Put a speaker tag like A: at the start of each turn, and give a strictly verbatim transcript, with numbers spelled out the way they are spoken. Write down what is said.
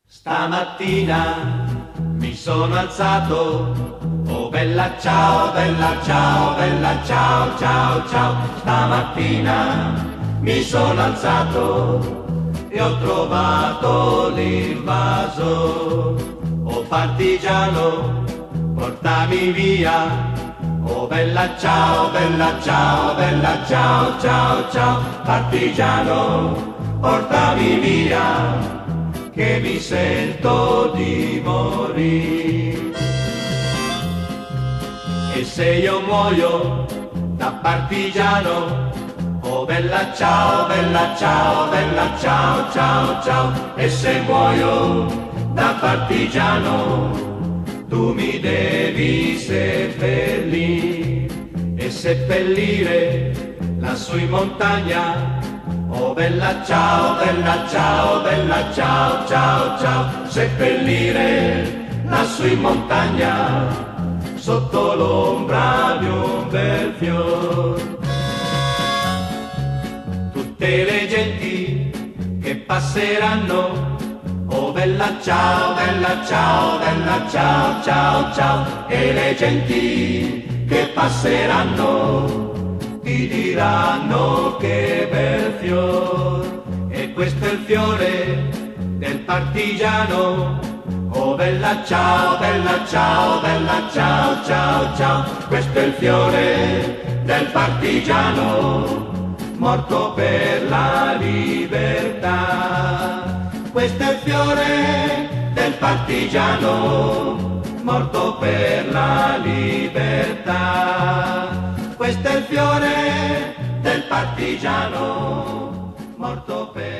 A: Stamattina mi sono alzato, oh bella ciao, bella ciao, bella ciao, ciao, ciao. Stamattina mi sono alzato e ho trovato l'invaso. Oh partigiano, portami via, oh bella ciao, bella ciao, bella ciao, ciao, ciao. Partigiano, portami via, che mi sento di morire. E se io muoio da partigiano, oh bella ciao, bella ciao, bella ciao, ciao, ciao. E se muoio da partigiano, tu mi devi seppellire e seppellire lassù in montagna. Oh bella ciao, bella ciao, bella ciao, ciao, ciao. Seppellire lassù in montagna, sotto l'ombra di un bel fior. Tutte le genti che passeranno, oh bella ciao, bella ciao, bella ciao, ciao, ciao. E le genti che passeranno ti diranno che bel fior. E questo è il fiore del partigiano, oh bella ciao, bella ciao, bella ciao, ciao, ciao. Questo è il fiore del partigiano, morto per la libertà. Questo è il fiore del partigiano, morto per la libertà. Questo è il fiore del partigiano, morto per